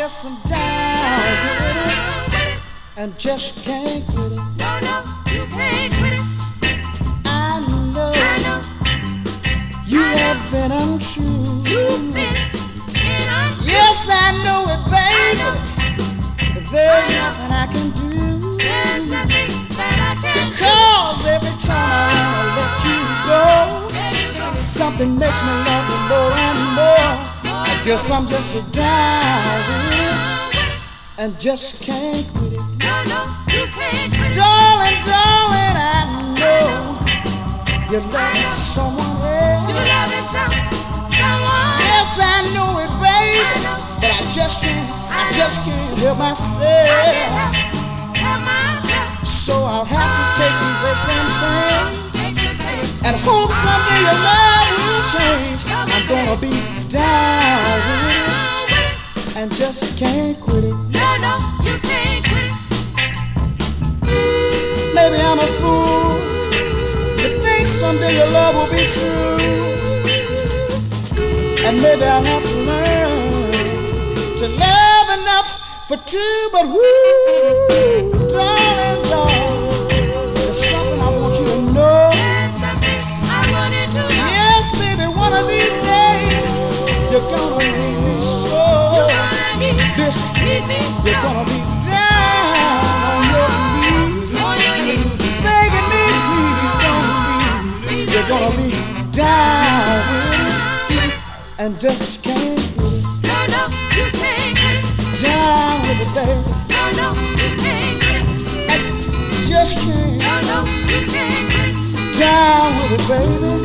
yes, I'm down with it, and just can't quit it. No, no, you can't quit it. I know you have been untrue. You've been untrue. Yes, I know it, baby. But there's nothing I can do. There's nothing that I can do. Cause every time I wanna let you go, something makes me love you more and more. I guess I'm just so down with it, and just can't quit it. No, no, you can't quit it. Darling, darling, I know you're loving someone else. You're loving someone. Yes, I know it, baby, but I just can't help myself. So I'll have to take these aches and pains and hope someday your love will change. I'm gonna be down with it and just can't quit it. No, no, you can't quit it. Maybe I'm a fool to think someday your love will be true, and maybe I'll have to learn to love enough for two. But woo, darling, darling, there's something I want you to know. There's something I wanted to know. Yes, baby, one of these days you're gonna need me so. You're gonna need me so. You're gonna be down on your knees, On your knees. begging me, please don't leave. You're gonna be down with it and just can't quit it. No, no, you can't quit it. Down with it, baby, No, no, you can't quit it. just can't. No, no, you can't quit it. Down with it, baby.